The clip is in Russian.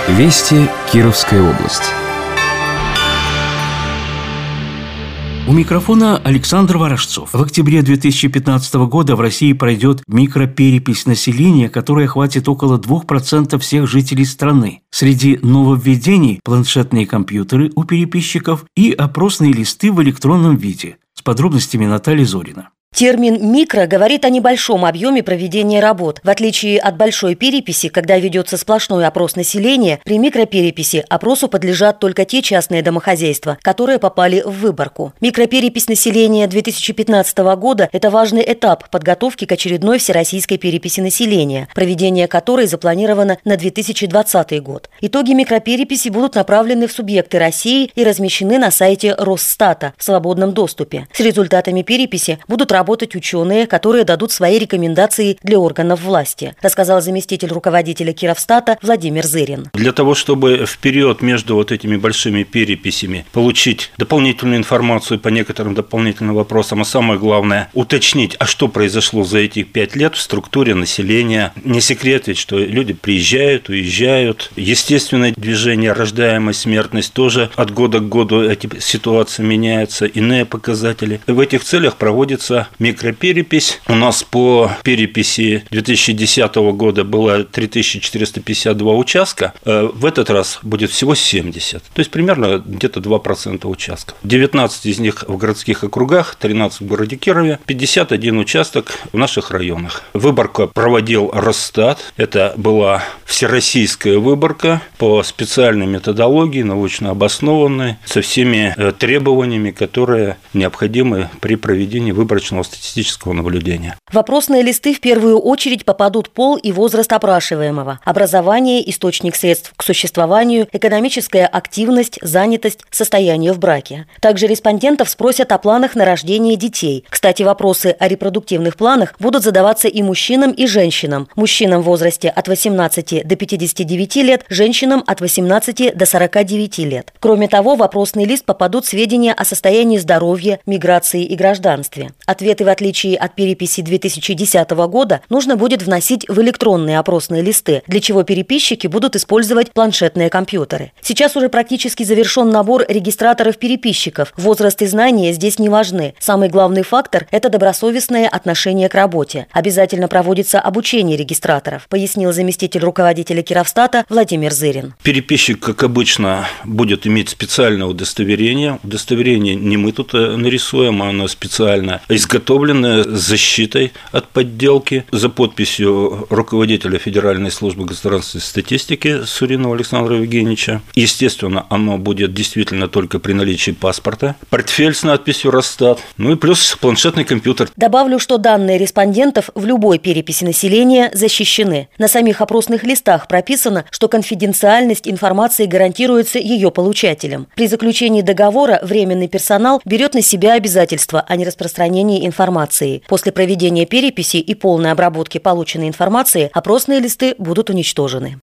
Вести Кировская область. У микрофона Александр Ворожцов. В октябре 2015 года в России пройдет микроперепись населения, которая охватит около 2% всех жителей страны. Среди нововведений – планшетные компьютеры у переписчиков и опросные листы в электронном виде. С подробностями Наталья Зорина. Термин «микро» говорит о небольшом объеме проведения работ. В отличие от большой переписи, когда ведется сплошной опрос населения, при микропереписи опросу подлежат только те частные домохозяйства, которые попали в выборку. Микроперепись населения 2015 года – это важный этап подготовки к очередной всероссийской переписи населения, проведение которой запланировано на 2020 год. Итоги микропереписи будут направлены в субъекты России и размещены на сайте Росстата в свободном доступе. С результатами переписи будут работать ученые, которые дадут свои рекомендации для органов власти, рассказал заместитель руководителя Кировстата Владимир Зырин. Для того, чтобы в период между вот этими большими переписями получить дополнительную информацию по некоторым дополнительным вопросам, а самое главное, уточнить, а что произошло за эти 5 лет в структуре населения. Не секрет ведь, что люди приезжают, уезжают. Естественное движение, рождаемость, смертность тоже от года к году эти ситуации меняются, иные показатели. В этих целях проводится микроперепись. У нас по переписи 2010 года было 3452 участка. В этот раз будет всего 70. То есть примерно где-то 2% участков. 19 из них в городских округах, 13 в городе Кирове, 51 участок в наших районах. Выборку проводил Росстат. Это была всероссийская выборка по специальной методологии, научно обоснованной, со всеми требованиями, которые необходимы при проведении выборочного статистического наблюдения. В опросные листы в первую очередь попадут пол и возраст опрашиваемого, образование, источник средств к существованию, экономическая активность, занятость, состояние в браке. Также респондентов спросят о планах на рождение детей. Кстати, вопросы о репродуктивных планах будут задаваться и мужчинам, и женщинам. Мужчинам в возрасте от 18 до 59 лет, женщинам от 18 до 49 лет. Кроме того, в опросный лист попадут сведения о состоянии здоровья, миграции и гражданстве. Ответы, в отличие от переписи 2010 года, нужно будет вносить в электронные опросные листы, для чего переписчики будут использовать планшетные компьютеры. Сейчас уже практически завершен набор регистраторов-переписчиков. Возраст и знания здесь не важны. Самый главный фактор – это добросовестное отношение к работе. Обязательно проводится обучение регистраторов, пояснил заместитель руководителя Кировстата Владимир Зырин. Переписчик, как обычно, будет иметь специальное удостоверение. Удостоверение не мы тут нарисуем, а оно специально изготовленное с защитой от подделки, за подписью руководителя Федеральной службы государственной статистики Суринова Александра Евгеньевича. Естественно, оно будет действительно только при наличии паспорта, портфель с надписью «Росстат», ну и плюс планшетный компьютер. Добавлю, что данные респондентов в любой переписи населения защищены. На самих опросных листах прописано, что конфиденциальность информации гарантируется ее получателем. При заключении договора временный персонал берет на себя обязательства о нераспространении информации. После проведения переписи и полной обработки полученной информации опросные листы будут уничтожены.